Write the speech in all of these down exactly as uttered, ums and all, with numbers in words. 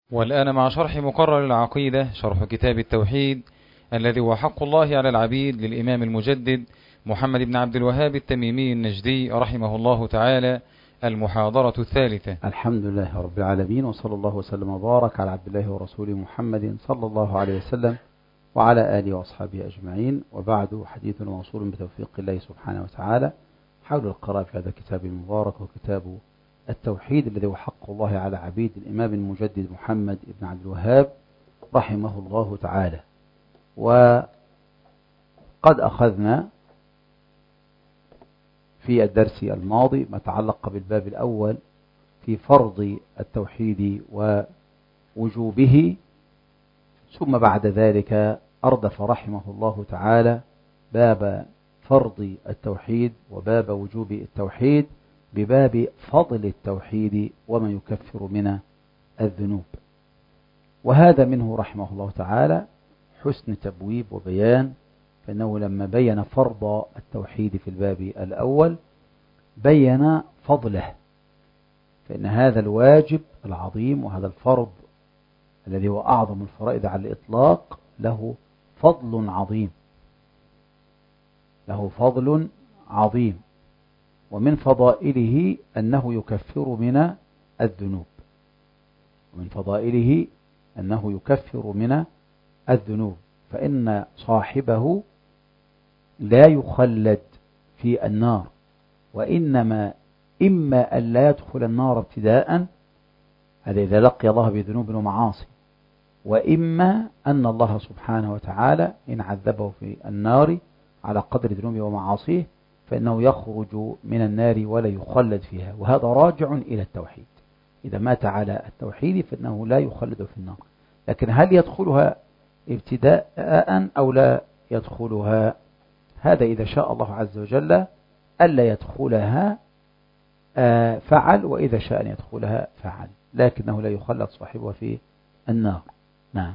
والآن مع شرح مقرر العقيدة، شرح كتاب التوحيد الذي هو حق الله على العبيد للإمام المجدد محمد بن عبد الوهاب التميمي النجدي رحمه الله تعالى، المحاضرة الثالثة. الحمد لله رب العالمين، وصلى الله وسلم وبارك على عبد الله ورسوله محمد صلى الله عليه وسلم وعلى آله وأصحابه أجمعين، وبعد حديث موصول بتوفيق الله سبحانه وتعالى حول القراءة في هذا الكتاب المبارك، وكتاب التوحيد الذي هو حق الله على عبيد الإمام المجدد محمد بن عبد الوهاب رحمه الله تعالى. وقد أخذنا في الدرس الماضي ما تعلق بالباب الأول في فرض التوحيد ووجوبه، ثم بعد ذلك أردف رحمه الله تعالى باب فرض التوحيد وباب وجوب التوحيد بباب فضل التوحيد وما يكفر من الذنوب. وهذا منه رحمه الله تعالى حسن تبويب وبيان، فإنه لما بين فرض التوحيد في الباب الأول بين فضله، فإن هذا الواجب العظيم وهذا الفرض الذي هو أعظم الفرائض على الإطلاق له فضل عظيم، له فضل عظيم ومن فضائله أنه يكفر من الذنوب، ومن فضائله أنه يكفر من الذنوب، فإن صاحبه لا يخلد في النار، وإنما إما أن لا يدخل النار ابتداء، هذا إذا لقي الله بذنوب ومعاصي، وإما أن الله سبحانه وتعالى إن عذبه في النار على قدر ذنوبه ومعاصيه فإنه يخرج من النار ولا يخلد فيها، وهذا راجع إلى التوحيد. إذا مات على التوحيد فإنه لا يخلد في النار، لكن هل يدخلها ابتداء أو لا يدخلها؟ هذا إذا شاء الله عز وجل ألا يدخلها فعل، وإذا شاء أن يدخلها فعل، لكنه لا يخلد صاحبه في النار. نعم.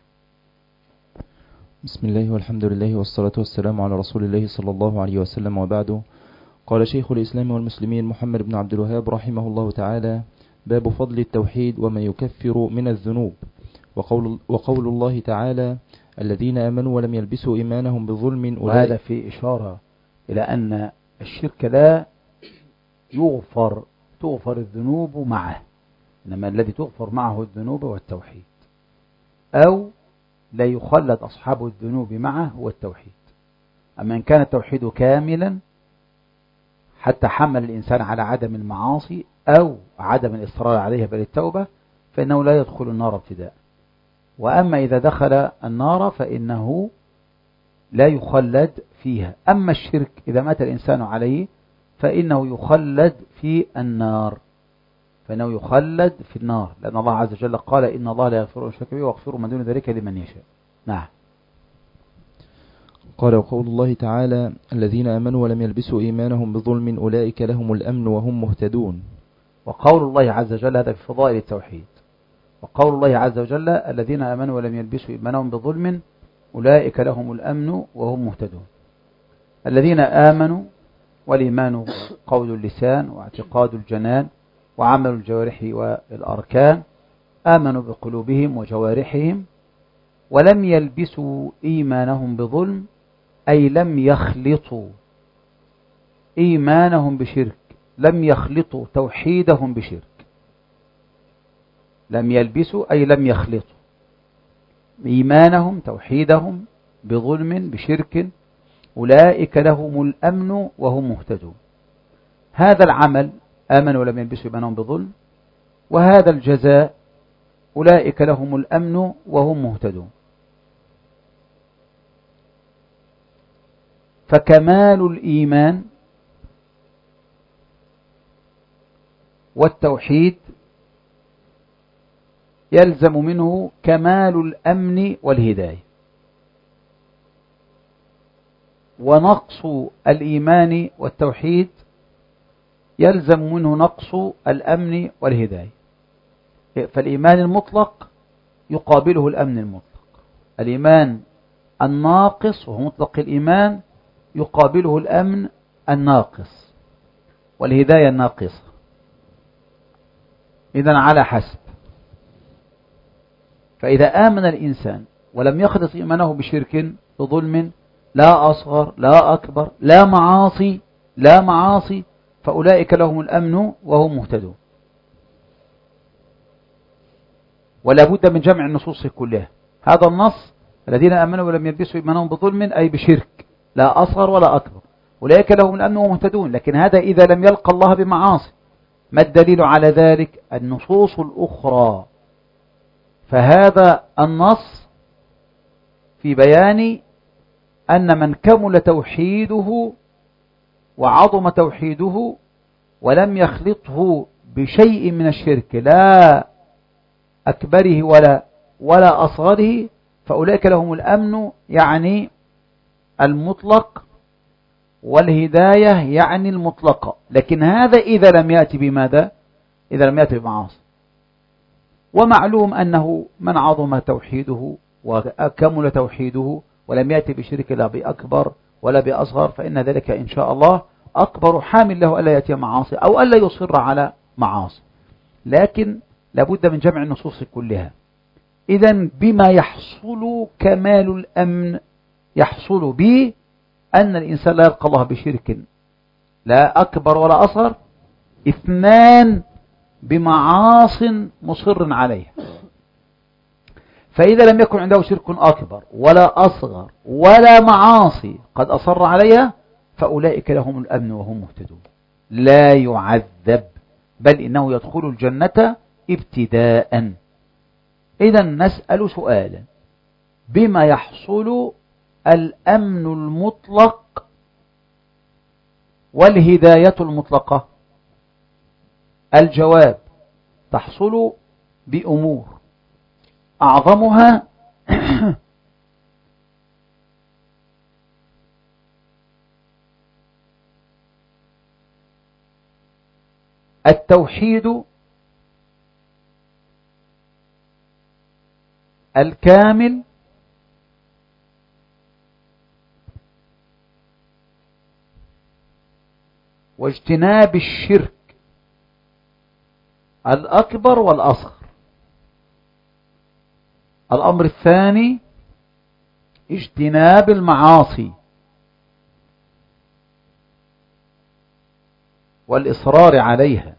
بسم الله والحمد لله والصلاة والسلام على رسول الله صلى الله عليه وسلم، وبعد. قال شيخ الإسلام والمسلمين محمد بن عبد الوهاب رحمه الله تعالى: باب فضل التوحيد وما يكفر من الذنوب. وقول, وقول الله تعالى: الذين آمنوا ولم يلبسوا إيمانهم بظلم. وهذا في إشارة إلى أن الشرك لا يغفر تغفر الذنوب معه، إنما الذي تغفر معه الذنوب هو التوحيد، أو لا يخلد أصحاب الذنوب معه هو التوحيد. أما إن كان التوحيد كاملا حتى حمل الإنسان على عدم المعاصي أو عدم الإصرار عليها بل التوبة، فإنه لا يدخل النار ابتداء. وأما إذا دخل النار فإنه لا يخلد فيها. أما الشرك إذا مات الإنسان عليه فإنه يخلد في النار، فإنه يخلد في النار، لأن الله عز وجل قال: إن الله لا يغفر أن يشرك به ويغفر ما دون ذلك لمن يشاء. نعم. قال: وقول الله تعالى: الذين آمنوا ولم يلبسوا إيمانهم بظلم أولئك لهم الأمن وهم مهتدون. وقول الله عز وجل هذا في فضائل التوحيد. وقول الله عز وجل: الذين آمنوا ولم يلبسوا إيمانهم بظلم أولئك لهم الأمن وهم مهتدون. الذين آمنوا، والإيمان قول اللسان واعتقاد الجنان وعمل الجوارح والأركان، آمنوا بقلوبهم وجوارحهم، ولم يلبسوا إيمانهم بظلم أي لم يخلطوا إيمانهم بشرك، لم يخلطوا توحيدهم بشرك. لم يلبسوا أي لم يخلطوا إيمانهم توحيدهم بظلم بشرك، أولئك لهم الأمن وهم مهتدون. هذا العمل آمنوا ولم يلبسوا إيمانهم بظلم، وهذا الجزاء أولئك لهم الأمن وهم مهتدون. فكمال الإيمان والتوحيد يلزم منه كمال الأمن والهداية، ونقص الإيمان والتوحيد يلزم منه نقص الأمن والهداية. فالإيمان المطلق يقابله الأمن المطلق، الإيمان الناقص وهو مطلق الإيمان يقابله الأمن الناقص والهداية الناقصة. إذن على حسب فإذا آمن الإنسان ولم يخلط إيمانه بشرك بظلم لا أصغر لا أكبر لا معاصي لا معاصي فأولئك لهم الأمن وهم مهتدون. ولا بد من جمع النصوص كلها. هذا النص الذين آمنوا ولم يلبسوا إيمانهم بظلم أي بشرك لا أصغر ولا أكبر أولئك لهم الأمن وهم مهتدون. لكن هذا إذا لم يلقى الله بمعاصي. ما الدليل على ذلك؟ النصوص الأخرى. فهذا النص في بيان أن من كمل توحيده وعظم توحيده ولم يخلطه بشيء من الشرك لا أكبره ولا ولا أصغره فأولئك لهم الأمن يعني المطلق والهداية يعني المطلقة. لكن هذا إذا لم يأتي بماذا؟ إذا لم يأتي بمعاصي. ومعلوم أنه من عظم توحيده وكمل توحيده ولم يأتي بشرك لا بأكبر ولا بأصغر فإن ذلك إن شاء الله أكبر حامل له ألا يأتي معاصي أو ألا يصر على معاصي. لكن لابد من جمع النصوص كلها. إذن بما يحصل كمال الأمن يحصل به أن الإنسان لا يلقى الله بشرك لا أكبر ولا أصغر. اثنان بمعاص مصر عليها. فإذا لم يكن عنده شرك أكبر ولا أصغر ولا معاصي قد أصر عليها فأولئك لهم الأمن وهم مهتدون لا يعذب بل إنه يدخل الجنة ابتداء. إذا نسأل سؤالا بما يحصل الأمن المطلق والهداية المطلقة؟ الجواب تحصل بأمور أعظمها التوحيد الكامل واجتناب الشرك الأكبر والأصغر. الأمر الثاني اجتناب المعاصي والإصرار عليها.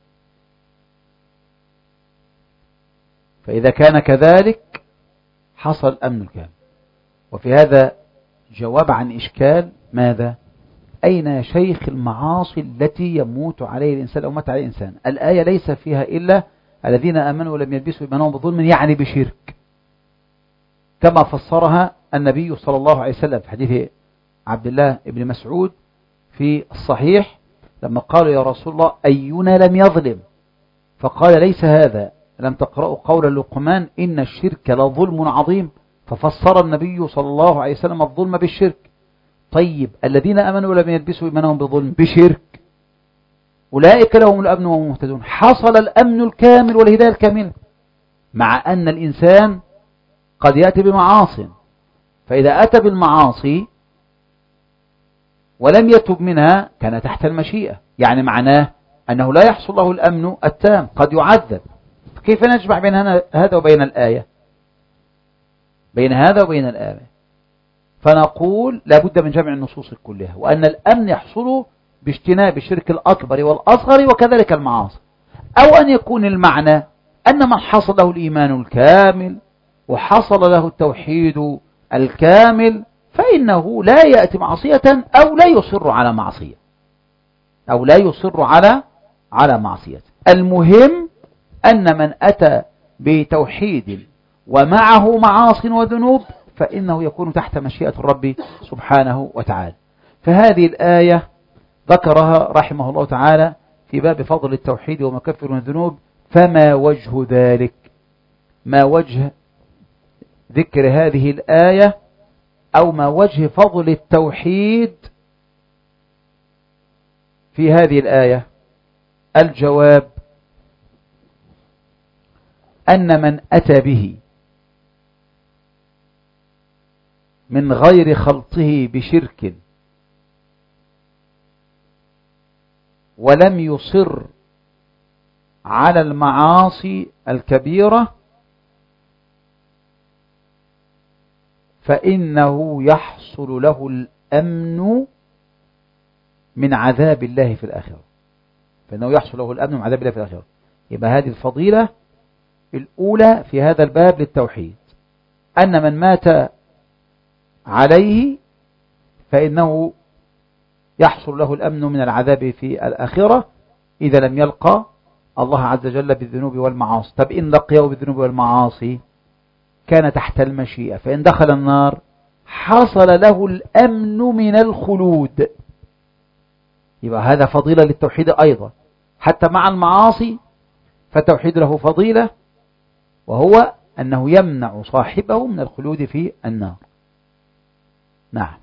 فإذا كان كذلك حصل الأمن الكامل. وفي هذا جواب عن إشكال ماذا؟ أين يا شيخ المعاصي التي يموت عليه الإنسان أو مات عليه الإنسان؟ الآية ليس فيها إلا الذين آمنوا ولم يلبسوا إيمانهم بظلم يعني بشرك كما فسرها النبي صلى الله عليه وسلم في حديث عبد الله بن مسعود في الصحيح لما قالوا يا رسول الله أينا لم يظلم؟ فقال ليس هذا، لم تقرأوا قول لقمان إن الشرك لظلم عظيم؟ ففسر النبي صلى الله عليه وسلم الظلم بالشرك. طيب الذين آمنوا ولم يلبسوا إيمانهم بظلم بشرك أولئك لهم الأمن وهم مهتدون. حصل الأمن الكامل والهداية الكاملة مع أن الإنسان قد يأتي بمعاصي. فإذا أتى بالمعاصي ولم يتب منها كان تحت المشيئة، يعني معناه أنه لا يحصل له الأمن التام، قد يعذب. كيف نجمع بين هذا وبين الآية؟ بين هذا وبين الآية فنقول لابد من جمع النصوص كلها، وأن الأمن يحصل باجتناب الشرك الأكبر والأصغر وكذلك المعاصي. أو أن يكون المعنى أن من حصل له الإيمان الكامل وحصل له التوحيد الكامل فإنه لا يأتي معصية أو لا يصر على معصية أو لا يصر على على معصية. المهم أن من أتى بتوحيد ومعه معاص وذنوب فإنه يكون تحت مشيئة الرب سبحانه وتعالى. فهذه الآية ذكرها رحمه الله تعالى في باب فضل التوحيد ومكفر الذنوب. فما وجه ذلك؟ ما وجه ذكر هذه الآية أو ما وجه فضل التوحيد في هذه الآية؟ الجواب أن من أتى به من غير خلطه بشرك ولم يصر على المعاصي الكبيرة فإنه يحصل له الأمن من عذاب الله في الآخرة فإنه يحصل له الأمن من عذاب الله في الآخرة. يبقى هذه الفضيلة الأولى في هذا الباب للتوحيد، أن من مات عليه فإنه يحصل له الأمن من العذاب في الآخرة إذا لم يلقى الله عز وجل بالذنوب والمعاصي. طب إن لقيه بالذنوب والمعاصي كان تحت المشيئة، فإن دخل النار حصل له الأمن من الخلود. يبقى هذا فضيلة للتوحيد أيضا، حتى مع المعاصي فالتوحيد له فضيلة، وهو أنه يمنع صاحبه من الخلود في النار. نعم.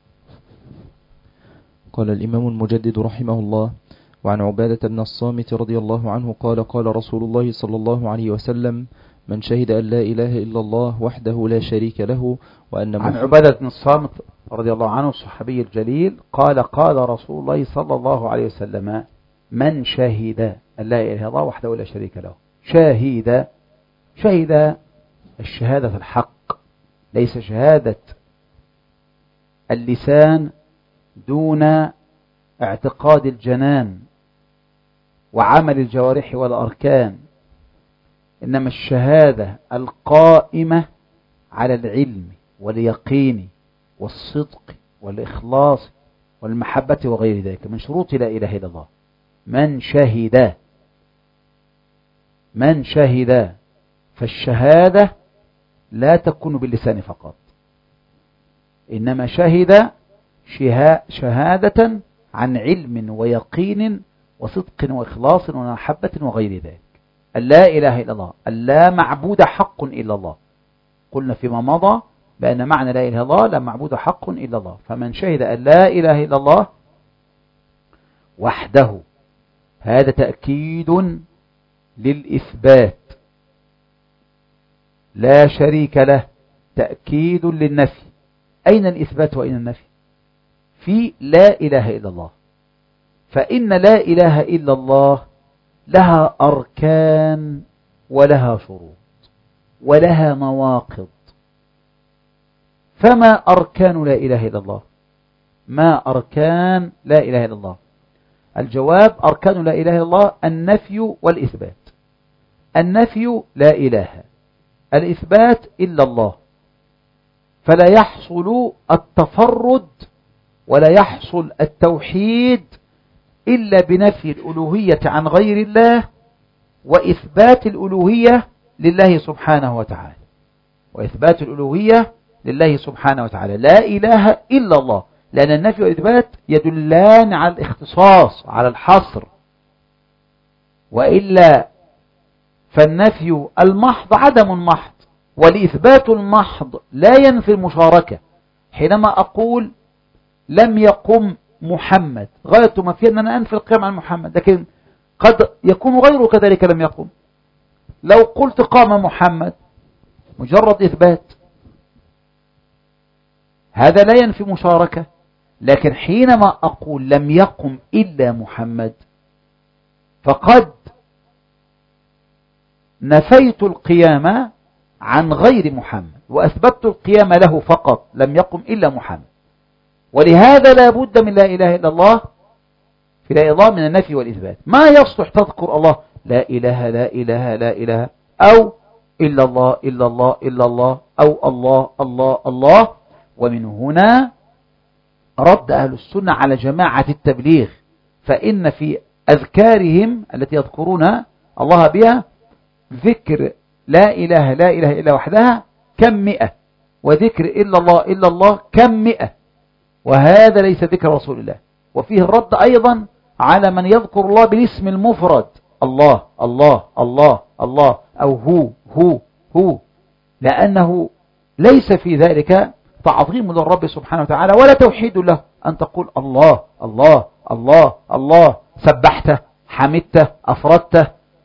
قال الإمام المجدد رحمه الله: وعن عبادة بن الصامت رضي الله عنه قال: قال رسول الله صلى الله عليه وسلم: من شهد أن لا إله إلا الله وحده لا شريك له وأن عن عبادة بن الصامت رضي الله عنه الصحابي الجليل قال: قال رسول الله صلى الله عليه وسلم: من شهد أن لا إله إلا الله وحده لا شريك له. شهد شهد الشهادة الحق، ليس شهادة اللسان دون اعتقاد الجنان وعمل الجوارح والأركان، إنما الشهادة القائمة على العلم واليقين والصدق والإخلاص والمحبة وغير ذلك من شروط لا إله إلا الله. من شهد من شهد فالشهادة لا تكون باللسان فقط، إنما شهد شهادة عن علم ويقين وصدق وإخلاص ومحبة وغير ذلك. لا إله إلا الله، لا معبود حق إلا الله. قلنا فيما مضى بأن معنى لا إله إلا الله لا معبود حق إلا الله. فمن شهد أن لا إله إلا الله وحده، هذا تأكيد للإثبات، لا شريك له تأكيد للنفي. أين الإثبات وأين النفي؟ في لا إله إلا الله. فإن لا إله إلا الله لها أركان ولها شروط ولها نواقض. فما أركان لا إله إلا الله؟ ما أركان لا إله إلا الله؟ الجواب: أركان لا إله إلا الله النفي والإثبات. النفي لا إله، الإثبات إلا الله. فلا يحصل التفرد ولا يحصل التوحيد إلا بنفي الألوهية عن غير الله وإثبات الألوهية لله سبحانه وتعالى. وإثبات الألوهية لله سبحانه وتعالى. لا إله إلا الله، لأن النفي والإثبات يدلان على الاختصاص، على الحصر، وإلا فالنفي المحض عدم محض، والإثبات المحض لا ينفي المشاركة. حينما أقول لم يقم محمد، غاية ما فيه أن أنا أنفي القيام عن محمد، لكن قد يكون غيره كذلك لم يقم. لو قلت قام محمد مجرد إثبات، هذا لا ينفي مشاركة. لكن حينما أقول لم يقم إلا محمد، فقد نفيت القيام عن غير محمد وأثبتت القيام له فقط، لم يقم إلا محمد. ولهذا لا بد من لا إله إلا الله في لا إله من النفي والإثبات. ما يصلح تذكر الله لا إله لا إله لا إله، أو إلا الله إلا الله إلا الله، أو الله الله الله. ومن هنا رد أهل السنة على جماعة التبليغ، فإن في أذكارهم التي يذكرون الله بها ذكر لا إله لا إله إلا وحدها كم مئة، وذكر إلا الله إلا الله كم مئة، وهذا ليس ذكر رسول الله. وفيه الرد أيضا على من يذكر الله بالاسم المفرد، الله الله الله الله، أو هو هو هو، لأنه ليس في ذلك تعظيم للرب سبحانه وتعالى ولا توحيد له. أن تقول الله الله الله الله، سبحته، حمدته، أفردته،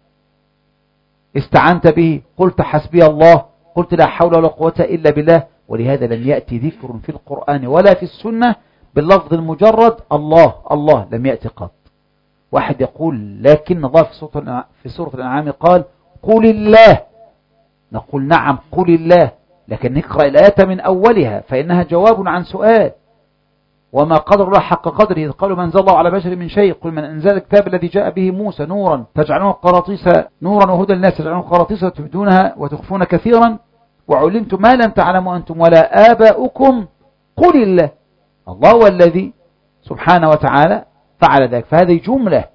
استعنت به، قلت حسبي الله، قلت لا حول ولا قوة إلا بالله. ولهذا لم يأتي ذكر في القرآن ولا في السنة باللفظ المجرد الله الله، لم يأتي قط. واحد يقول لكن الله في سورة الأنعام قال قل الله، نقول نعم قل الله، لكن نقرأ الآية من أولها فإنها جواب عن سؤال. وما قدر الله حق قدره إذ قالوا ما أنزل الله على بشر من شيء قل من أنزل الكتاب الذي جاء به موسى نورا تجعلون قراطيس نورا وهدى للناس تجعلون قراطيس وتبدونها وتخفون كثيرا وعلمتم ما لم تعلموا أنتم ولا آباؤكم قل الله. الله هو الذي سبحانه وتعالى فعل ذلك. فهذه جملة،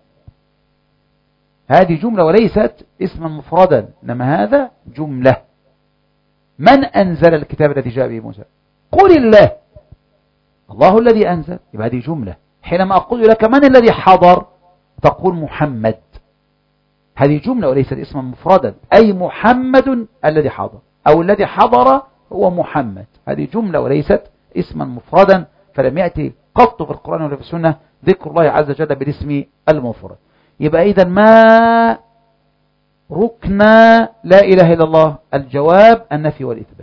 هذه جملة وليست اسما مفردا، إنما هذا جملة. من أنزل الكتاب الذي جاء به موسى قل الله. الله الذي أنزل، يبقى هذه جملة. حينما أقول لك من الذي حضر تقول محمد، هذه جملة وليست اسما مفردا، أي محمد الذي حضر أو الذي حضر هو محمد. هذه جملة وليست اسما مفردا، فلم يأتي قط في القرآن ولا في السنة ذكر الله عز وجل بالاسم المفرد. يبقى إذا ما ركن لا إله إلا الله؟ الجواب النفي والإثبات،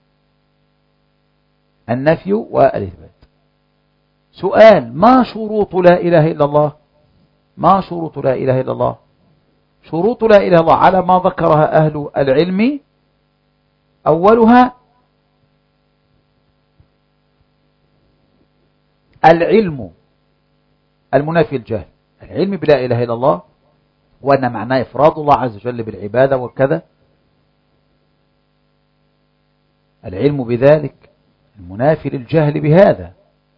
النفي والإثبات. سؤال: ما شروط لا إله إلا الله؟ ما شروط لا إله إلا الله؟ شروط لا إله إلا الله على ما ذكرها أهل العلم أولها العلم المنافي الجهل، العلم بلا إله إلا الله وأن معناه إفراد الله عز وجل بالعبادة وكذا، العلم بذلك المنافي للجهل بهذا.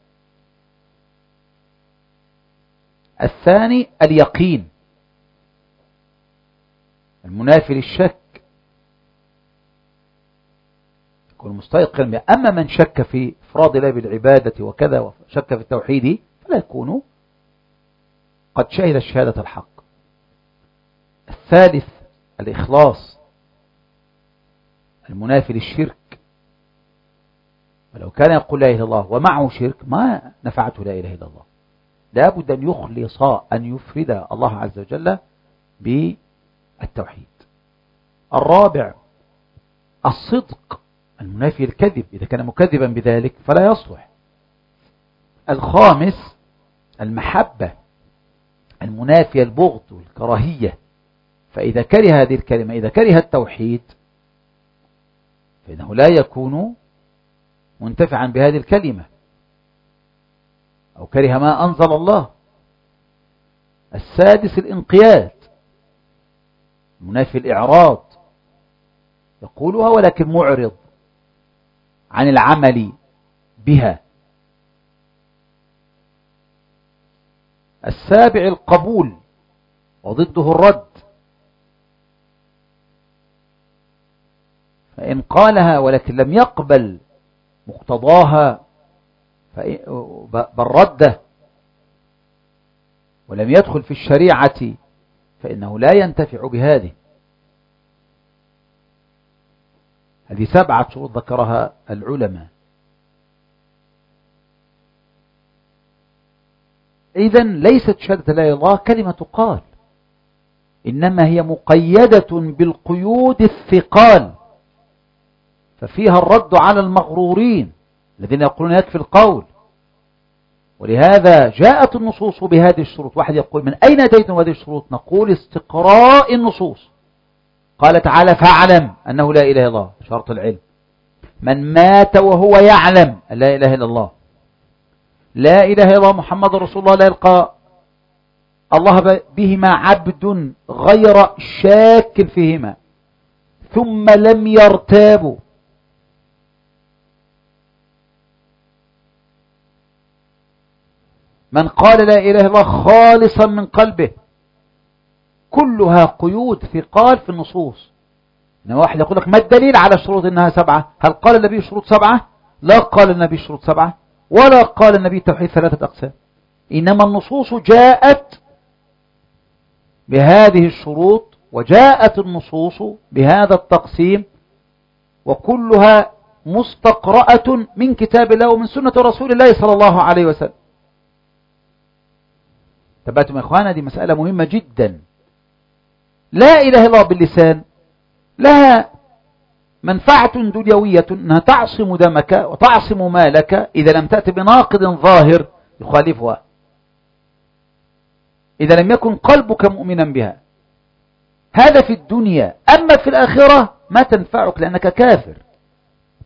الثاني اليقين المنافي للشك، يكون مستيقن به. أما من شك في إفراد الله بالعبادة وكذا وشك في التوحيد فلا يكون قد شهد الشهادة الحق. الثالث الإخلاص المنافي للشرك، ولو كان يقول لا إله إلا الله ومعه شرك ما نفعته لا إله إلا الله. لا بد أن يخلص، أن يفرد الله عز وجل بالتوحيد. الرابع الصدق المنافي الكذب، إذا كان مكذبا بذلك فلا يصلح. الخامس المحبة المنافي البغض والكراهية، فإذا كره هذه الكلمة، إذا كره التوحيد فإنه لا يكون منتفعا بهذه الكلمة أو كره ما أنزل الله. السادس الانقياد منافي الإعراض، يقولها ولكن معرض عن العمل بها. السابع القبول وضده الرد، فإن قالها ولكن لم يقبل مقتضاها بل رده ولم يدخل في الشريعة فإنه لا ينتفع بهذه. هذه سبعة شروط ذكرها العلماء. إذن ليست شهادة لا إله إلا الله كلمة تقال، إنما هي مقيدة بالقيود الثقال، ففيها الرد على المغرورين الذين يقولون يكفي القول. ولهذا جاءت النصوص بهذه الشروط. واحد يقول من أين أتيتم هذه الشروط؟ نقول استقراء النصوص. قال تعالى فاعلم أنه لا إله إلا الله، شرط العلم. من مات وهو يعلم لا إله إلا الله، لا إله إلا الله محمد رسول الله، لا يلقى الله بهما عبد غير شاك فيهما ثم لم يرتابوا. من قال لا إله إلا الله خالصا من قلبه، كلها قيود ثقال في النصوص. إنما واحد يقول لك ما الدليل على الشروط إنها سبعة؟ هل قال النبي شروط سبعة؟ لا قال النبي شروط سبعة، ولا قال النبي توحيد ثلاثة أقسام. إنما النصوص جاءت بهذه الشروط وجاءت النصوص بهذا التقسيم، وكلها مستقرأة من كتاب الله ومن سنة رسول الله صلى الله عليه وسلم. تبعتم يا إخوانا، دي مسألة مهمة جدا. لا إله إلا الله باللسان لها منفعة دنيوية، أنها تعصم دمك وتعصم مالك إذا لم تأتي بناقض ظاهر يخالفها، إذا لم يكن قلبك مؤمنا بها. هذا في الدنيا. أما في الآخرة ما تنفعك لأنك كافر،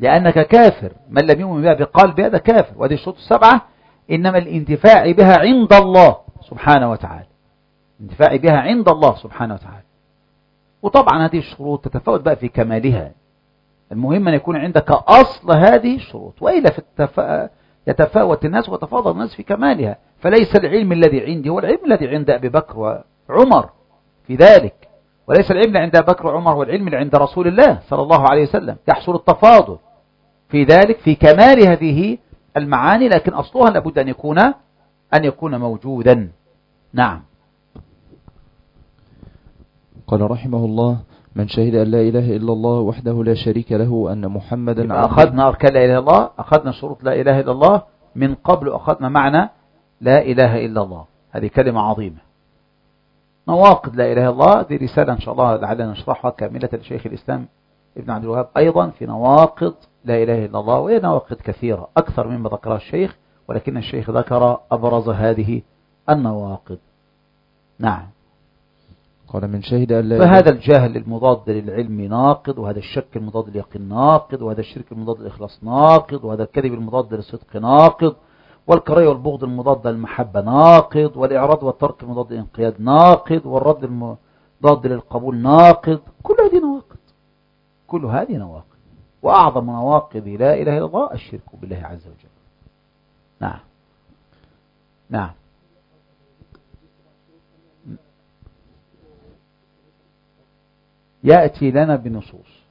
لأنك كافر. من لم يؤمن بها بقلبه هذا كافر. وهذه الشروط السبعة إنما الانتفاع بها عند الله سبحانه وتعالى، انتفاع بها عند الله سبحانه وتعالى. وطبعا هذه الشروط تتفاوت بقى في كمالها. المهم أن يكون عندك أصل هذه الشروط، وإلا في التف... يتفاوت الناس وتفاضل الناس في كمالها. فليس العلم الذي عندي هو العلم الذي عند أبي بكر وعمر في ذلك، وليس العلم اللي عند أبي بكر وعمر والعلم اللي عند رسول الله صلى الله عليه وسلم. يحصل التفاضل في ذلك في كمال هذه المعاني، لكن أصلها لابد أن يكون أن يكون موجودا. نعم. قال رحمه الله: من شهد أن لا إله إلا الله وحده لا شريك له أن محمدا عبده. أخذنا أركان لا إله إلا الله، أخذنا شروط لا إله إلا الله من قبل، أخذنا معنى لا إله إلا الله. هذه كلمة عظيمة. نواقض لا إله إلا الله دي رسالة إن شاء الله لعلنا نشرحها كاملة لشيخ الإسلام ابن عبد الوهاب أيضا في نواقض لا إله إلا الله، وهي نواقض كثيرة أكثر مما ذكرها الشيخ، ولكن الشيخ ذكر أبرز هذه النواقض. نعم. قال: من شهد أن لا فهذا الجهل المضاد للعلم ناقض، وهذا الشك المضاد لليقين ناقض، وهذا الشرك المضاد للإخلاص ناقض، وهذا الكذب المضاد للصدق ناقض، والكراهية والبغض المضاد للمحبة ناقض، والإعراض والترك المضاد للانقياد ناقض، والرد المضاد للقبول ناقض. كل هذه نواقض، كل هذه نواقض. وأعظم نواقض لا إله إلا الله الشرك بالله عز وجل. نعم. نعم. يأتي لنا بنصوص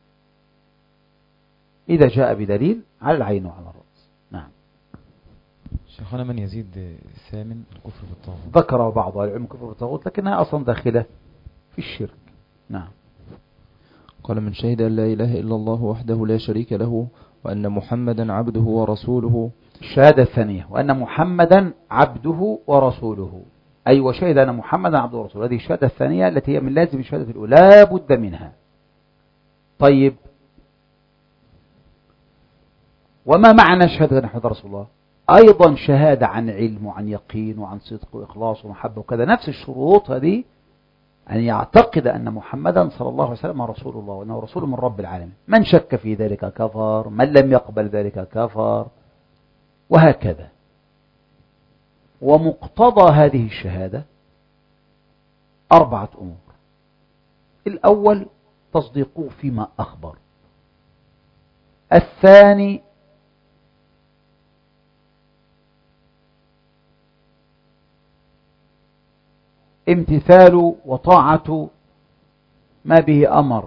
إذا جاء بدليل على العين وعلى الرأس. نعم. شيخنا من يزيد الثامن الكفر بالطاغوت، ذكر بعض العلم كفر بالطاغوت لكنها أصلا داخلة في الشرك. نعم. قال: من شهد أن لا إله إلا الله وحده لا شريك له وأن محمدا عبده ورسوله. الشهادة الثانية وأن محمدا عبده ورسوله، أي وشهد أن محمدا عبده ورسوله. هذه الشهادة الثانية التي هي من لازم الشهادة الأولى، لا بد منها. طيب، وما معنى شهادة أن محمد رسول الله؟ أيضا شهادة عن علم وعن يقين وعن صدق وإخلاص ومحبة وكذا، نفس الشروط هذه، أن يعتقد أن محمدا صلى الله عليه وسلم رسول الله وأنه رسول من رب العالمين. من شك في ذلك كفر، من لم يقبل ذلك كفر، وهكذا. ومقتضى هذه الشهادة أربعة أمور. الأول تصديقه فيما أخبر. الثاني امتثال وطاعة ما به أمر.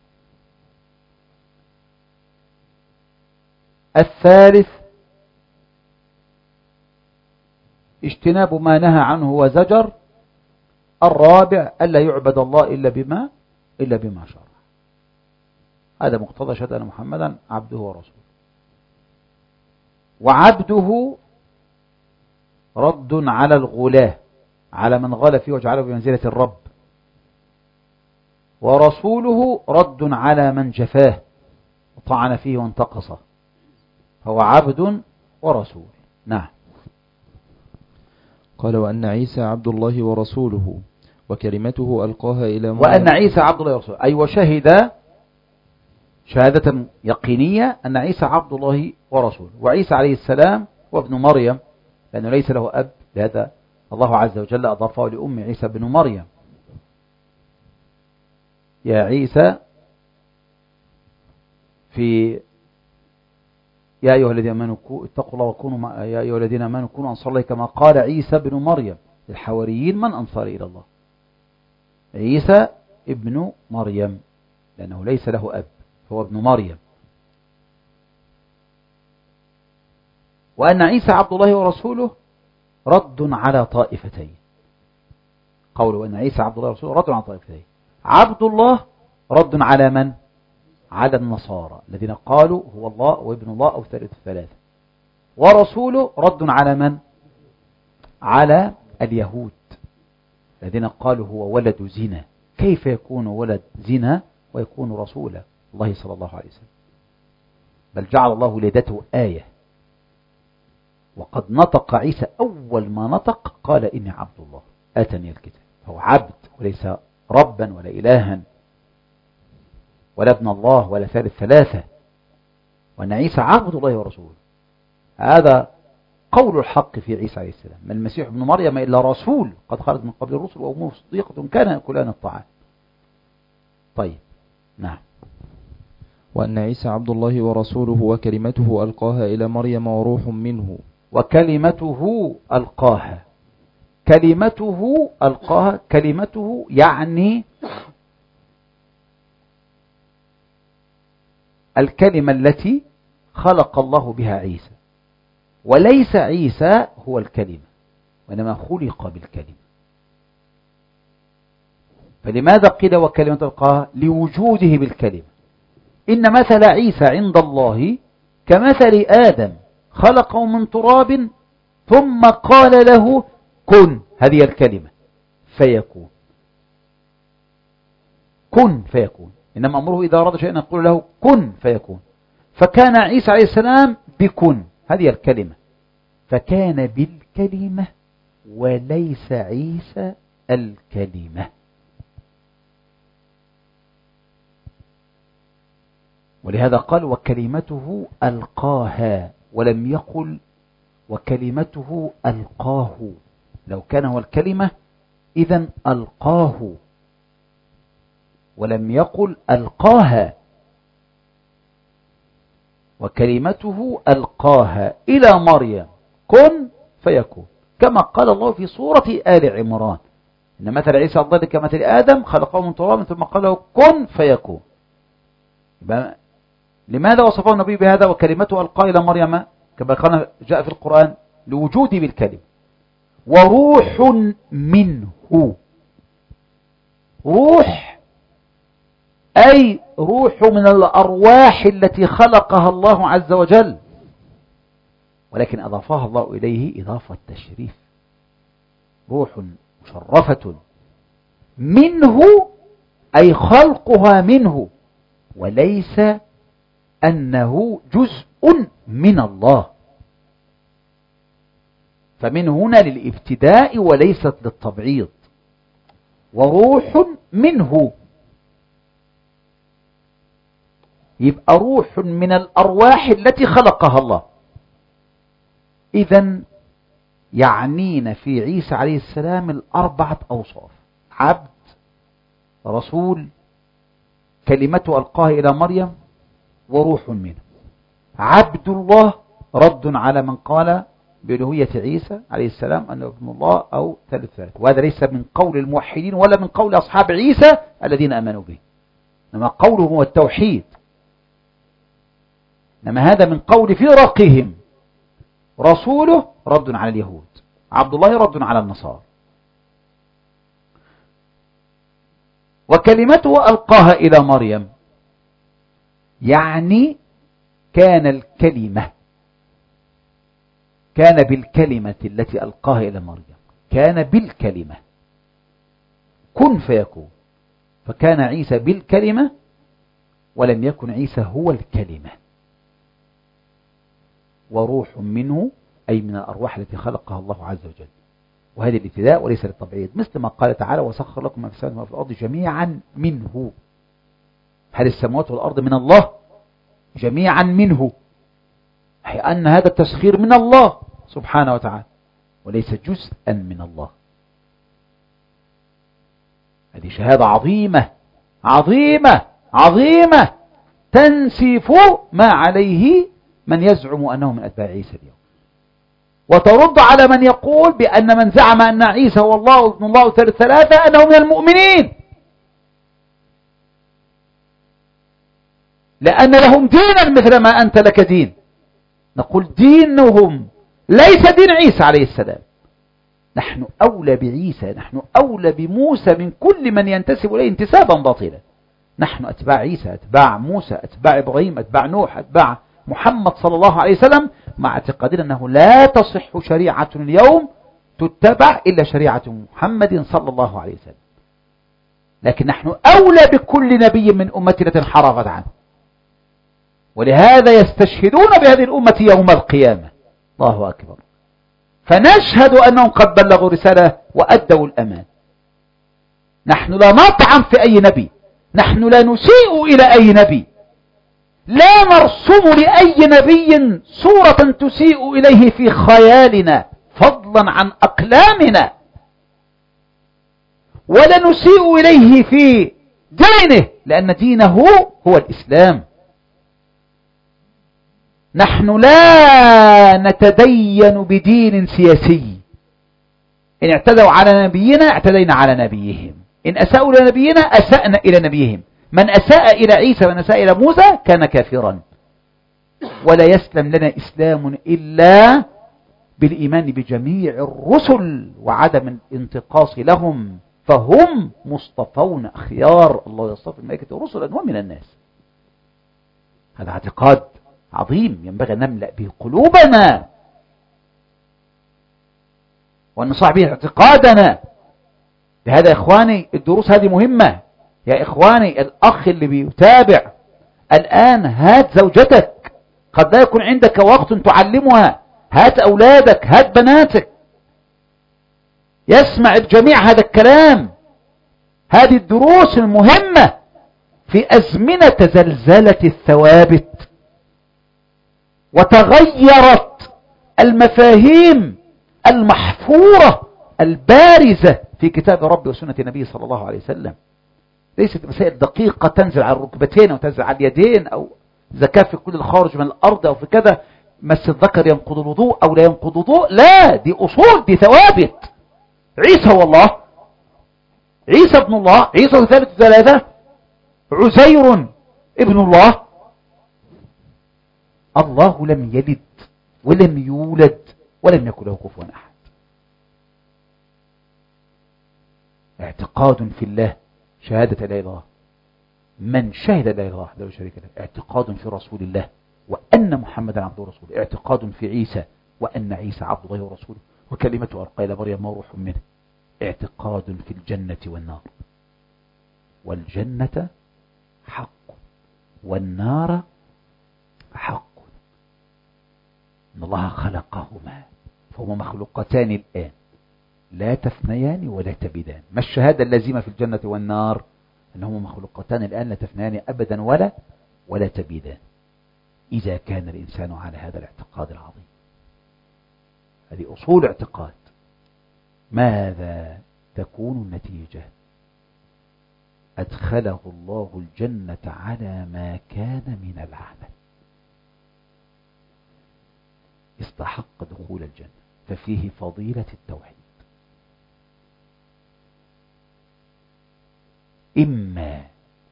الثالث اجتناب ما نهى عنه وزجر. الرابع ألا يعبد الله إلا بما إلا بما شرع. هذا مقتضى شهادة أن محمدا عبده ورسوله. وعبده رد على الغلاة، على من غال فيه وجعله بمنزلة الرب. ورسوله رد على من جفاه وطعن فيه وانتقصه، فهو عبد ورسول. نعم. قال: وأن عيسى عبد الله ورسوله وكلمته ألقاها إلى مريم. وأن عيسى عبد الله ورسوله، أي وشهد شهادة يقينية أن عيسى عبد الله ورسوله. وعيسى عليه السلام وابن مريم، لأنه ليس له أب، لهذا الله عز وجل أضافه لأم عيسى بن مريم. يا عيسى في يا أيها الذين آمنوا اتقوا الله وكونوا يا أيها الذين آمنوا كونوا أنصار الله كما قال عيسى بن مريم للحواريين: من أنصاري إلى الله؟ عيسى ابن مريم، لأنه ليس له أب، هو ابن مريم. وأن عيسى عبد الله ورسوله رد على طائفتين. قوله أن عيسى عبد الله ورسوله رد على طائفتين. عبد الله رد على من؟ على النصارى الذين قالوا هو الله وابن الله أو ثالث الثلاثة. ورسوله رد على من؟ على اليهود الذين قالوا هو ولد زنا. كيف يكون ولد زنا ويكون رسول الله صلى الله عليه وسلم؟ بل جعل الله ولادته آية. وقد نطق عيسى أول ما نطق قال إني عبد الله آتني الكتاب. هو عبد وليس ربا ولا إلها ولا ابن الله ولا ثالث ثلاثة، وأن عيسى عبد الله ورسوله. هذا قول الحق في عيسى عليه السلام: ما المسيح ابن مريم إلا رسول قد خلت من قبل الرسل وأمه صديقة كان يأكلان الطعام. طيب، نعم. وأن عيسى عبد الله ورسوله وكلمته ألقاها إلى مريم وروح منه. وكلمته ألقاها، كلمته ألقاها، كلمته يعني الكلمة التي خلق الله بها عيسى، وليس عيسى هو الكلمة وإنما خلق بالكلمة. فلماذا قيل وكلمة ألقاها؟ لوجوده بالكلمة. إن مثل عيسى عند الله كمثل آدم خلقه من تراب ثم قال له كن، هذه الكلمة، فيكون. كن فيكون، إنما أمره إذا أراد شيئا يقول له كن فيكون. فكان عيسى عليه السلام بكن، هذه الكلمة، فكان بالكلمة وليس عيسى الكلمة. ولهذا قال وكلمته ألقاها، ولم يقل وكلمته ألقاه. لو كان هو الكلمة إذن ألقاه، ولم يقل ألقاها. وكلمته ألقاها إلى مريم كن فيكون، كما قال الله في سورة آل عمران: إن مثل عيسى عبد الله كمثل آدم خلقه من تراب ثم قال له كن فيكون. لماذا وصفه النبي بهذا وكلمته ألقى إلى مريم؟ كما قال جاء في القرآن: لوجوده بالكلمة. وروح منه، روح أي روح من الأرواح التي خلقها الله عز وجل، ولكن أضافها الله إليه إضافة تشريف. روح مشرفة منه أي خلقها منه، وليس أنه جزء من الله. فمن هنا للابتداء وليست للتبعيض. وروح منه يبقى روح من الأرواح التي خلقها الله. إذن يعنين في عيسى عليه السلام الأربعة أوصاف: عبد، رسول، كلمته ألقاها إلى مريم، وروح منه. عبد الله رد على من قال بألوهية عيسى عليه السلام أنه ابن الله أو ثالث ثالث، وهذا ليس من قول الموحدين ولا من قول أصحاب عيسى الذين آمنوا به، إنما قوله هو التوحيد. إنما هذا من قول فرقهم. رسوله رد على اليهود، عبد الله رد على النصارى. وكلمته ألقاها إلى مريم يعني كان الكلمة، كان بالكلمة التي ألقاها إلى مريم، كان بالكلمة كن فيكون. فكان عيسى بالكلمة ولم يكن عيسى هو الكلمة. وروح منه أي من الأرواح التي خلقها الله عز وجل، وهذه الابتداء وليس للتبعيض، مثل ما قال تعالى: وسخر لكم ما في السماوات وفي الأرض جميعا منه. هل السماوات والأرض من الله؟ جميعا منه، أي أن هذا التسخير من الله سبحانه وتعالى وليس جزءا من الله. هذه شهادة عظيمة عظيمة عظيمة تنسف ما عليه من يزعم أنه من أتباع عيسى اليوم، وترد على من يقول بأن من زعم أن عيسى هو الله وابن الله وثالث ثلاثة أنه من المؤمنين، لأن لهم دينا مثل ما أنت لك دين. نقول دينهم ليس دين عيسى عليه السلام. نحن أولى بعيسى، نحن أولى بموسى من كل من ينتسب إليه انتسابا باطلا. نحن أتباع عيسى، أتباع موسى، أتباع إبراهيم، أتباع نوح، أتباع محمد صلى الله عليه وسلم، مع اعتقادنا أنه لا تصح شريعة اليوم تتبع إلا شريعة محمد صلى الله عليه وسلم. لكن نحن أولى بكل نبي من أمتنا التي انحرفت عنه، ولهذا يستشهدون بهذه الأمة يوم القيامة. الله أكبر. فنشهد أنهم قد بلغوا رسالة وأدوا الأمان. نحن لا نطعن في أي نبي، نحن لا نسيء إلى أي نبي، لا نرسم لأي نبي صورة تسيء إليه في خيالنا فضلا عن أقلامنا، ولا نسيء إليه في دينه، لأن دينه هو الإسلام. نحن لا نتدين بدين سياسي. إن اعتدوا على نبينا اعتدينا على نبيهم، إن أساءوا إلى نبينا أسأنا إلى نبيهم. من أساء إلى عيسى ومن أساء إلى موسى كان كافرا. ولا يسلم لنا إسلام إلا بالإيمان بجميع الرسل وعدم الانتقاص لهم، فهم مصطفون أخيار، الله يصطفي الملائكة رسلا ومن الناس. هذا اعتقاد عظيم ينبغي أن نملأ به قلوبنا وأن نصاحب به اعتقادنا. لهذا يا إخواني الدروس هذه مهمة. يا إخواني الأخ اللي بيتابع الآن، هات زوجتك، قد لا يكون عندك وقت تعلمها، هات أولادك، هات بناتك، يسمع الجميع هذا الكلام. هذه الدروس المهمة في أزمنة زلزلة الثوابت، وتغيرت المفاهيم المحفورة البارزة في كتاب رب وسنة النبي صلى الله عليه وسلم. ليست مسائل دقيقة تنزل على الركبتين أو تنزل على اليدين، أو زكاة في كل الخارج من الأرض، أو في كذا مس الذكر ينقض الوضوء أو لا ينقض الوضوء. لا، دي أصول، دي ثوابت. عيسى هو الله، عيسى ابن الله، عيسى ثابت ثلاثة، عزير ابن الله. الله لم يلد ولم يولد ولم يكن له كفوا أحد. اعتقاد في الله، شهادة لا إله إلا الله، من شهد لا إله إلا الله وحده لا شريك له. اعتقاد في رسول الله وأن محمدا عبده ورسوله. اعتقاد في عيسى وأن عيسى عبد الله ورسوله وكلمته ألقى إلى مريم وروح منه. اعتقاد في الجنة والنار، والجنة حق والنار حق، إن الله خلقهما فهما مخلوقتان الآن لا تفنيان ولا تبيدان. ما الشهادة اللازمة في الجنة والنار؟ أنهما مخلوقتان الآن لا تفنيان أبدا ولا ولا تبيدان. إذا كان الإنسان على هذا الاعتقاد العظيم، هذه أصول اعتقاد، ماذا تكون النتيجة؟ أدخله الله الجنة على ما كان من العمل، استحق دخول الجنة، ففيه فضيلة التوحيد. إما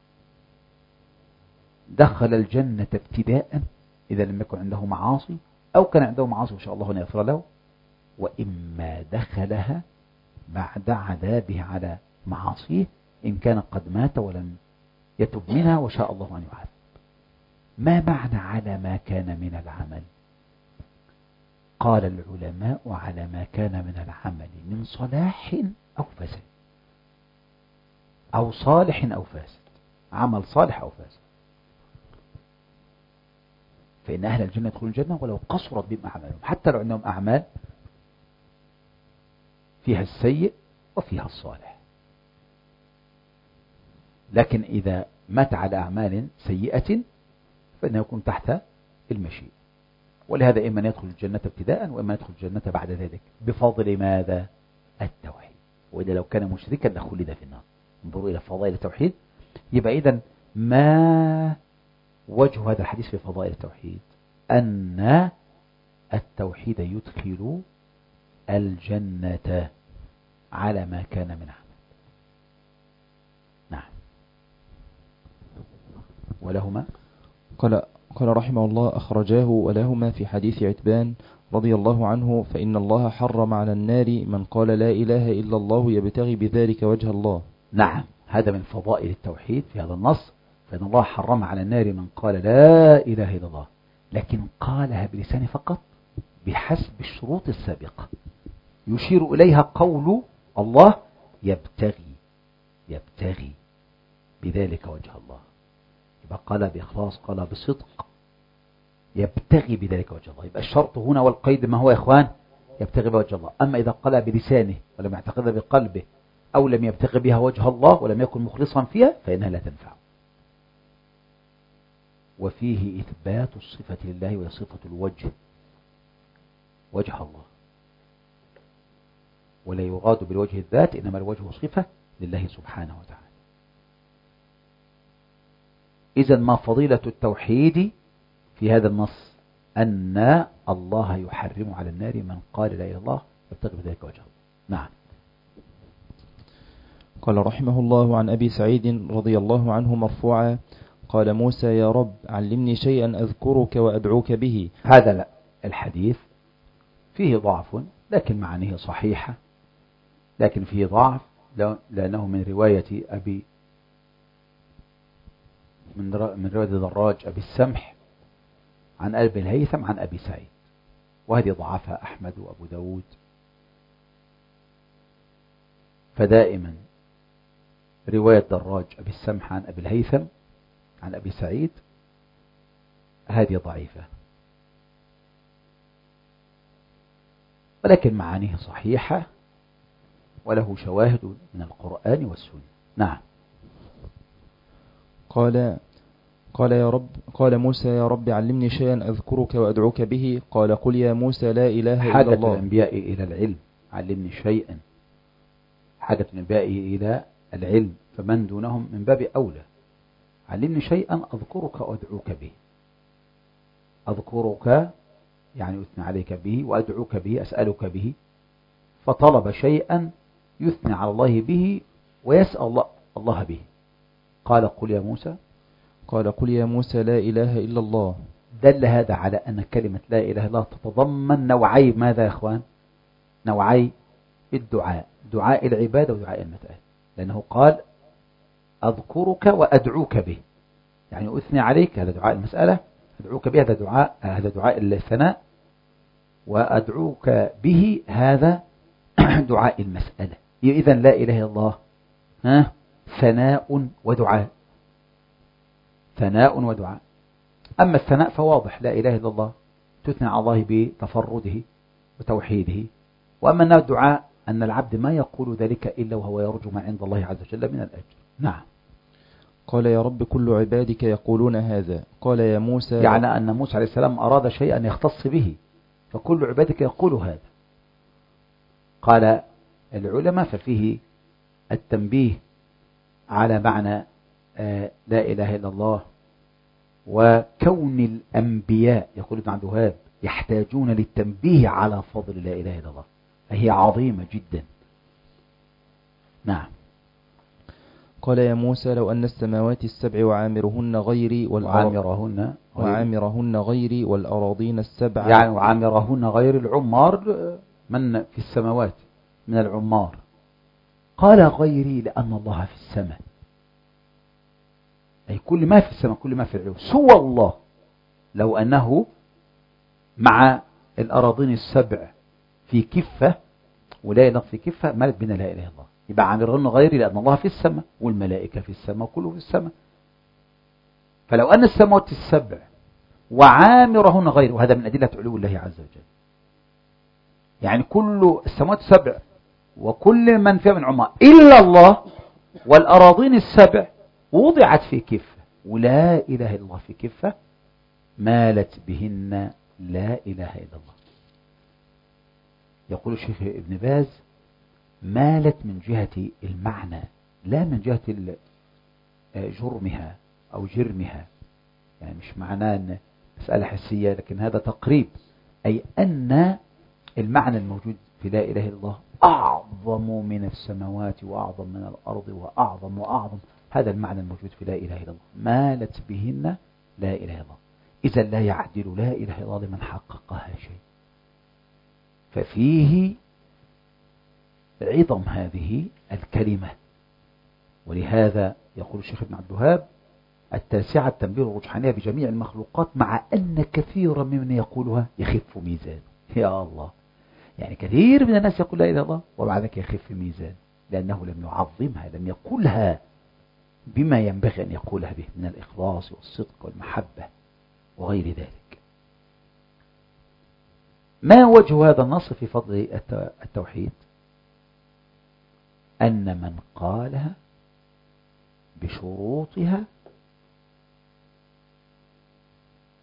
دخل الجنة ابتداء إذا لم يكن عنده معاصي، أو كان عنده معاصي وإن شاء الله أن يغفر له، وإما دخلها بعد عذابه على معاصيه إن كان قد مات ولم يتب منها وشاء الله أن يعذب. ما معنى على ما كان من العمل؟ قال العلماء على ما كان من العمل من صلاح أو فساد، أو صالح أو فاسد، عمل صالح أو فاسد. فإن أهل الجنة يدخلون الجنة ولو قصرت بهم أعمالهم، حتى لو عندهم أعمال فيها السيء وفيها الصالح. لكن إذا مات على أعمال سيئة فإنه يكون تحت المشيئة. ولهذا إما يدخل الجنة ابتداء وإما يدخل الجنة بعد ذلك بفضل ماذا؟ التوحيد. وإذا لو كان مشركا لخلد في النار. انظروا إلى فضائل التوحيد. يبقى إذن ما وجه هذا الحديث في فضائل التوحيد؟ أن التوحيد يدخل الجنة على ما كان من عمل. نعم. ولهما قال قال رحمه الله: أخرجاه ولهما في حديث عتبان رضي الله عنه: فإن الله حرم على النار من قال لا إله إلا الله يبتغي بذلك وجه الله. نعم، هذا من فضائل التوحيد في هذا النص. فإن الله حرم على النار من قال لا إله إلا الله، لكن قالها بلسانه فقط بحسب الشروط السابقة يشير إليها قول الله: يبتغي يبتغي بذلك وجه الله. يبقى قال بإخلاص، قال بصدق، يبتغي بذلك وجه الله. يبقى الشرط هنا والقيد ما هو يا إخوان؟ يبتغي بوجه الله. أما إذا قال بلسانه ولم يعتقدها بقلبه، أو لم يبتغي بها وجه الله ولم يكن مخلصا فيها، فإنها لا تنفع. وفيه إثبات الصفة لله وهي صفة الوجه، وجه الله، ولا يراد بالوجه الذات، إنما الوجه صفة لله سبحانه وتعالى. إذن ما فضيلة التوحيد في هذا النص؟ أن الله يحرم على النار من قال لا إله إلا الله يبتغي بذلك وجه الله. نعم. قال رحمه الله عن أبي سعيد رضي الله عنه مرفوعا قال موسى يا رب علمني شيئا أذكرك وأدعوك به. هذا لا الحديث فيه ضعف، لكن معانيه صحيحة، لكن فيه ضعف لأنه من رواية أبي من رواية دراج أبي السمح عن أبي الهيثم عن أبي سعيد، وهذه ضعفها أحمد وأبو داود. فدائما رواية دراج أبي السمح عن أبي الهيثم عن أبي سعيد هذه ضعيفة، ولكن معانيه صحيحة وله شواهد من القرآن والسنة. نعم. قال قال يا رب قال موسى يا رب علمني شيئا أذكرك وأدعوك به. قال قل يا موسى لا إله إلا حاجة الله. الأنبياء إلى العلم، علمني شيئا، حاجة الأنبياء إلى العلم، فمن دونهم من باب أولى. علمني شيئا أذكرك وأدعوك به. أذكرك يعني أثنى عليك به، وأدعوك به أسألك به، فطلب شيئا يثني على الله به ويسأل الله, الله به. قال قل يا موسى قال قل يا موسى لا إله إلا الله. دل هذا على أن كلمة لا إله إلا الله تتضمن نوعي ماذا يا أخوان؟ نوعي الدعاء، دعاء العبادة ودعاء المسألة، لأنه قال أذكرك وأدعوك به، يعني أثني عليك، هذا دعاء المسألة، أدعوك به هذا دعاء هذا دعاء الثناء، وأدعوك به هذا دعاء المسألة. إذا لا إله إلا الله ها ثناء ودعاء، ثناء ودعاء. أما الثناء فواضح، لا إله إلا الله تثنى على الله بتفرده وتوحيده. وأما الدعاء أن العبد ما يقول ذلك إلا وهو يرجو ما عند الله عز وجل من الأجر. نعم. قال يا رب كل عبادك يقولون هذا. قال يا موسى يعني أن موسى عليه السلام أراد شيئا يختص به، فكل عبادك يقول هذا. قال العلماء ففيه التنبيه على معنى آه لا إله إلا الله، وكون الأنبياء يقول ابن عبد الوهاب يحتاجون للتنبيه على فضل لا إله إلا الله، فهي عظيمة جدا. نعم. قال يا موسى لو أن السماوات السبع وعامرهن غيري وعامرهن وعامرهن غيري والأراضين السبع، يعني وعامرهن غير العمار من في السماوات من العمار. قال غيري لأن الله في السماء، أي كل ما في السماء كل ما في العلو سوى الله. لو أنه مع الأراضين السبع في كفة ولا إله في كفة مالت بنا لا إله إلا الله، يبقى عامرهن غيري لأن الله في السماء والملائكة في السماء وكله في السماء. فلو أن السماوات السبع وعامرهن غيري، وهذا من أدلة علو الله عز وجل، يعني كل السماوات السبع وكل من فيها من عمار إلا الله، والأراضين السبع وضعت في كفة ولا إله إلا الله في كفة، مالت بهن لا إله إلا الله. يقول الشيخ ابن باز مالت من جهة المعنى لا من جهة جرمها أو جرمها، يعني مش معناه أن مسألة حسية، لكن هذا تقريب، أي أن المعنى الموجود في لا إله إلا الله أعظم من السماوات وأعظم من الأرض وأعظم وأعظم. هذا المعنى الموجود في لا إله إلا الله، مالت بهن لا إله إلا الله. إذا لا يعدل لا إله إلا الله لمن حققها شيء. ففيه عظم هذه الكلمة، ولهذا يقول الشيخ ابن عبد الوهاب التاسعة التنبيه الرجحانية بجميع المخلوقات، مع أن كثيرا ممن يقولها يخف ميزان. يا الله، يعني كثير من الناس يقول لا إله إلا الله ومع ذلك يخف ميزان، لأنه لم يعظمها، لم يقولها بما ينبغي أن يقولها به من الإخلاص والصدق والمحبة وغير ذلك. ما وجه هذا النص في فضل التوحيد؟ أن من قالها بشروطها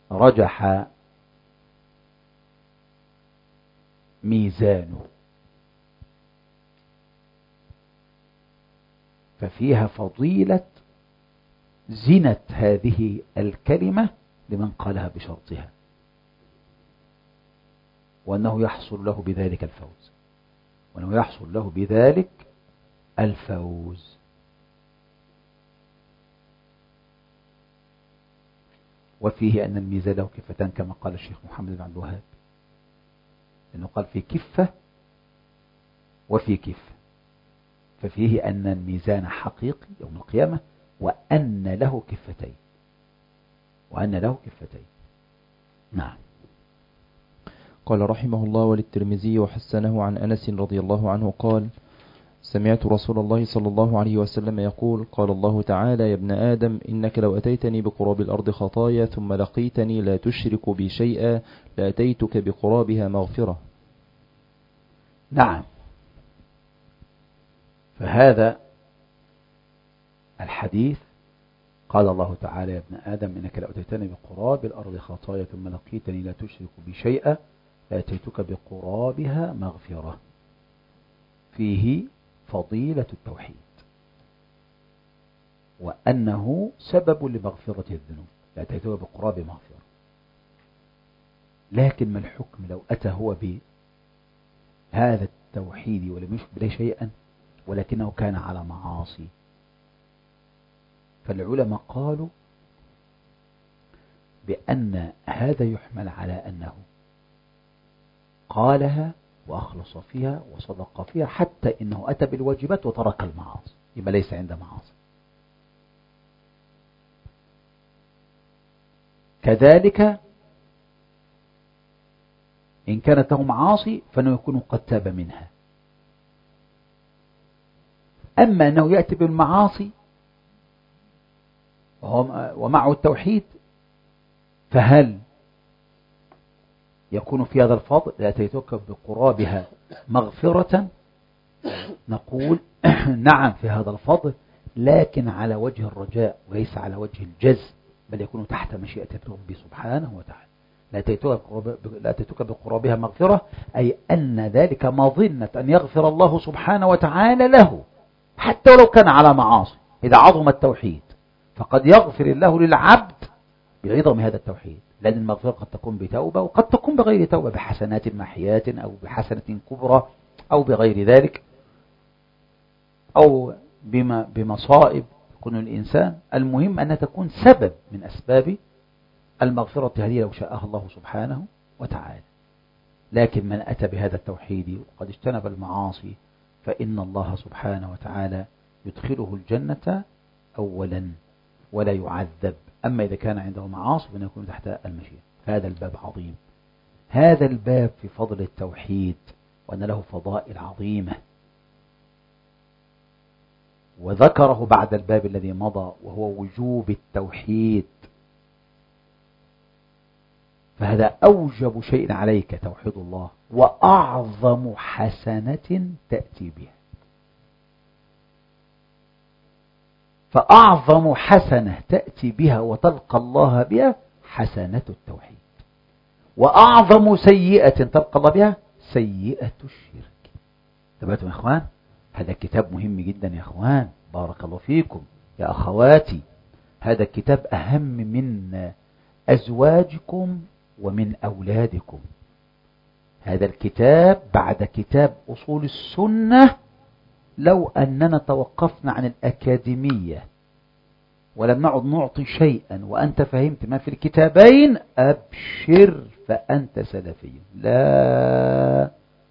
رجح ميزانه، ففيها فضيلة زنة هذه الكلمة لمن قالها بشرطها، وأنه يحصل له بذلك الفوز، وأنه يحصل له بذلك الفوز. وفيه أن الميزان له كفتان كما قال الشيخ محمد بن عبد الوهاب، لأنه قال في كفة وفي كفة، ففيه أن الميزان حقيقي يوم القيامة، وأن له كفتين، وأن له كفتين. نعم. قال رحمه الله: وللترمذي وحسنه عن أنس رضي الله عنه قال: سمعت رسول الله صلى الله عليه وسلم يقول: قال الله تعالى: يا ابن آدم، إنك لو أتيتني بقراب الأرض خطايا ثم لقيتني لا تشرك بي شيئا لأتيتك بقرابها مغفرة. نعم. فهذا الحديث قال الله تعالى: يا ابن آدم، إنك لو أتيتني بقراب الأرض خطايا ثم لقيتني لا تشرك بي شيئا لأتيتك بقرابها مغفرة. فيه فضيلة التوحيد، وأنه سبب لمغفرة الذنوب، لأتيتك بقراب مغفرة. لكن ما الحكم لو أتى هو بهذا التوحيد ولم يشرك به شيئا ولكنه كان على معاصي؟ فالعلماء قالوا بأن هذا يحمل على أنه قالها وأخلص فيها وصدق فيها، حتى إنه أتى بالواجبات وترك المعاصي، يبقى ليس عنده معاصي. كذلك إن كانت له معاصي فإنه يكون قد تاب منها. أما أنه يأتي بالمعاصي ومعه التوحيد، فهل يكون في هذا الفضل لأتيتك بقرابها مغفرة؟ نقول نعم في هذا الفضل، لكن على وجه الرجاء وليس على وجه الجزم، بل يكون تحت مشيئة ربي سبحانه وتعالى. لأتيتك بقرابها مغفرة، أي أن ذلك مظنة أن يغفر الله سبحانه وتعالى له حتى ولو كان على معاصي. إذا عظم التوحيد فقد يغفر الله للعبد بعظم هذا التوحيد، لأن المغفرة قد تكون بتوبة وقد تكون بغير توبة، بحسنات محيات أو بحسنة كبرى أو بغير ذلك، أو بما بمصائب يكون الإنسان. المهم أن تكون سبب من أسباب المغفرة هذه لو شاءها الله سبحانه وتعالى. لكن من أتى بهذا التوحيد وقد اجتنب المعاصي فإن الله سبحانه وتعالى يدخله الجنة أولا ولا يعذب. أما إذا كان عنده معاصي فإنه يكون تحت المشيئة. فهذا الباب عظيم، هذا الباب في فضل التوحيد وأن له فضائل عظيمة، وذكره بعد الباب الذي مضى وهو وجوب التوحيد. فهذا أوجب شيء عليك توحيد الله، وأعظم حسنة تأتي بها. فأعظم حسنة تأتي بها وتلقى الله بها حسنة التوحيد، وأعظم سيئة تلقى الله بها سيئة الشرك. تبعتم يا أخوان؟ هذا كتاب مهم جدا يا أخوان، بارك الله فيكم يا أخواتي. هذا الكتاب أهم من أزواجكم ومن أولادكم. هذا الكتاب بعد كتاب أصول السنة، لو أننا توقفنا عن الأكاديمية ولم نعد نعطي شيئا وأنت فهمت ما في الكتابين، أبشر فأنت سلفي، لا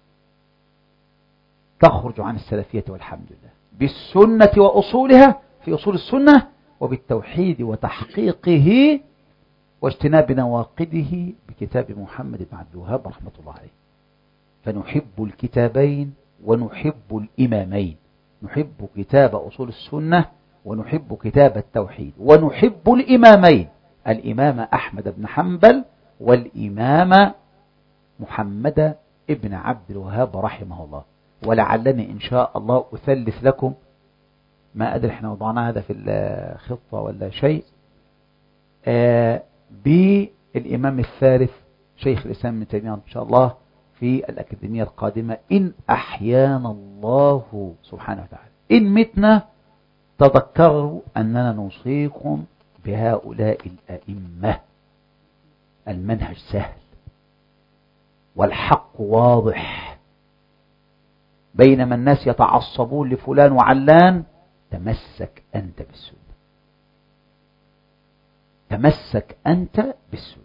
تخرج عن السلفية والحمد لله، بالسنة وأصولها في أصول السنة، وبالتوحيد وتحقيقه واجتناب نواقضه بكتاب محمد بن عبد الوهاب رحمة الله عليه. فنحب الكتابين ونحب الإمامين، نحب كتاب أصول السنة ونحب كتاب التوحيد، ونحب الإمامين، الإمام أحمد بن حنبل والإمام محمد ابن عبد الوهاب رحمه الله. ولعلني إن شاء الله أثلث لكم، ما أدري إحنا وضعنا هذا في الخطة ولا شيء، آه الإمام الثالث شيخ الإسلام ابن تيمية إن شاء الله في الأكاديمية القادمة، إن أحيانا الله سبحانه وتعالى. إن متنا تذكروا أننا نوصيكم بهؤلاء الأئمة. المنهج سهل والحق واضح، بينما الناس يتعصبون لفلان وعلان. تمسك أنت بالسنة، تمسك أنت بالسنة.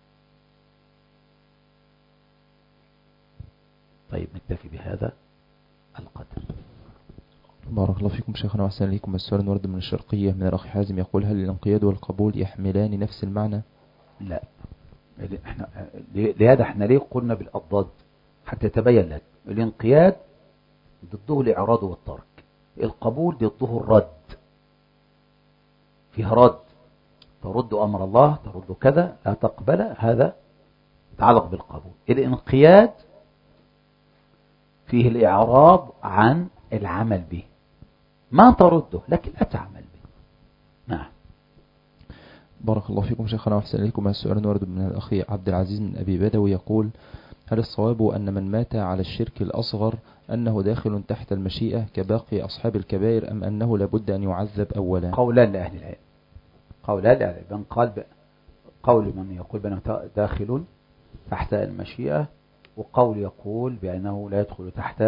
طيب نكتفي بهذا القدر. بارك الله فيكم شيخنا وأحسن إليكم. السؤال ورد من الشرقية من الأخ حازم يقول: هل الانقياد والقبول يحملان نفس المعنى؟ لا، احنا لهذا احنا ليه قلنا بالأضداد حتى يتبين لك. الانقياد ضده الإعراض والترك، القبول ضده الرد. فيه رد، ترد أمر الله، ترد كذا، لا تقبل، هذا يتعلق بالقبول. الانقياد فيه الإعراض عن العمل به، ما ترده لكن لا تعمل به. نعم. بارك الله فيكم شيخنا وأحسن إليكم. السؤال ورد من الأخ عبد العزيز من أبي بدوي يقول: هل الصواب أن من مات على الشرك الأصغر أنه داخل تحت المشيئة كباقي أصحاب الكبائر، أم أنه لابد أن يعذب أولا؟ قولان لأهل العلم، قولان لأهل العلم. قال قول من يقول بأنه داخل تحت المشيئة، وقول يقول بأنه لا يدخل تحت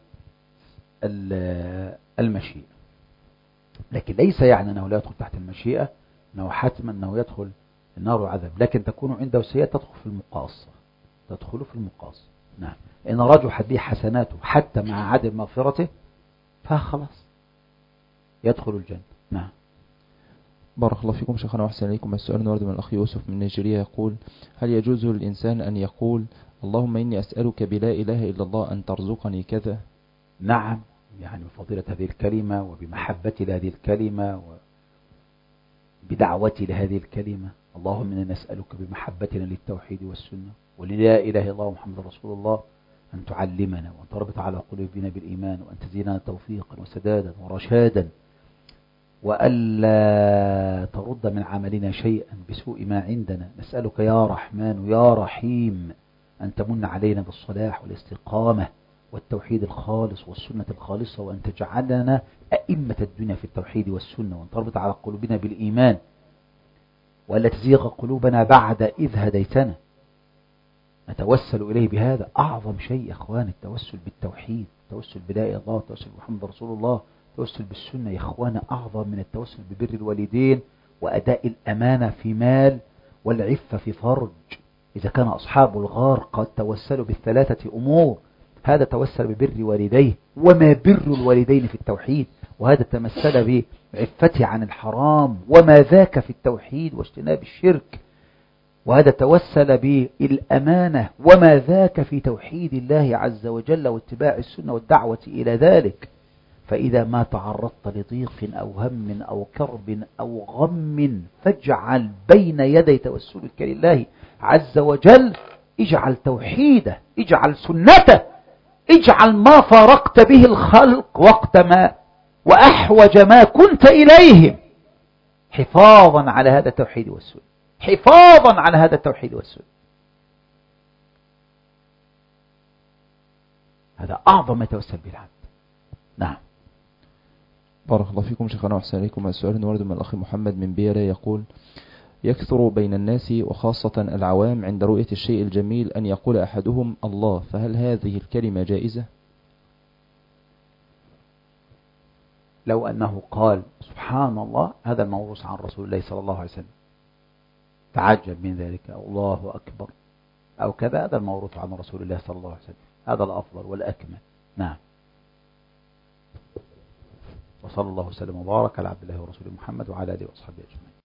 المشيئة. لكن ليس يعني أنه لا يدخل تحت المشيئة أنه حتما أنه يدخل النار وعذب، لكن تكون عنده سيئة تدخل في المقاصة، تدخل في المقاصة. نعم. إن رجحت به حسناته حتى مع عدم مغفرته فخلاص يدخل الجنة. نعم. بارك الله فيكم شيخنا وأحسن إليكم. السؤال ورد من الأخ يوسف من نيجيريا يقول: هل يجوز للإنسان أن يقول: اللهم إني أسألك بلا إله إلا الله أن ترزقني كذا؟ نعم، يعني بفضيلة هذه الكلمة وبمحبتي لهذه الكلمة وبدعوتي لهذه الكلمة. اللهم إنا نسألك بمحبتنا للتوحيد والسنة وللا إله إلا الله محمد رسول الله أن تعلمنا وأن تربط على قلوبنا بالإيمان وأن تزيننا توفيقا وسدادا ورشادا، وألا ترد من عملنا شيئا بسوء ما عندنا. نسألك يا رحمن يا رحيم أن تمن علينا بالصلاح والاستقامة والتوحيد الخالص والسنة الخالصة، وأن تجعلنا أئمة الدنيا في التوحيد والسنة، وأن تربط على قلوبنا بالإيمان، وألا تزيغ قلوبنا بعد إذ هديتنا. نتوسل إليه بهذا. أعظم شيء يا أخوان التوسل بالتوحيد، التوسل بلا إله إلا الله، التوسل بمحمد رسول الله، التوسل بالسنة يا أخوان أعظم من التوسل ببر الوالدين وأداء الأمانة في مال والعفة في فرج. إذا كان أصحاب الغار قد توسلوا بالثلاثة أمور، هذا توسل ببر والديه، وما بر الوالدين في التوحيد، وهذا تمثل بعفته عن الحرام، وما ذاك في التوحيد واجتناب الشرك، وهذا توسل بالأمانة، وما ذاك في توحيد الله عز وجل واتباع السنة والدعوة إلى ذلك. فإذا ما تعرضت لضيق أو هم أو كرب أو غم فاجعل بين يدي توسلك لله عز وجل، اجعل توحيده، اجعل سنته، اجعل ما فارقت به الخلق وقت ما وأحوج ما كنت إليهم، حفاظا على هذا التوحيد والسنة، حفاظا على هذا التوحيد والسنة. هذا أعظم ما توسل به العبد. نعم. بارك الله فيكم شيخنا وأحسن إليكم. السؤال ورد من الأخ محمد من بيرة يقول: يكثر بين الناس وخاصة العوام عند رؤية الشيء الجميل أن يقول أحدهم الله، فهل هذه الكلمة جائزة؟ لو أنه قال سبحان الله، هذا الموروث عن رسول الله صلى الله عليه وسلم، تعجب من ذلك، أو الله أكبر أو كذا، هذا الموروث عن رسول الله صلى الله عليه وسلم، هذا الأفضل والأكمل. نعم. وصلى الله وسلم وبارك على عبد الله ورسوله محمد وعلى آله وصحبه أجمعين.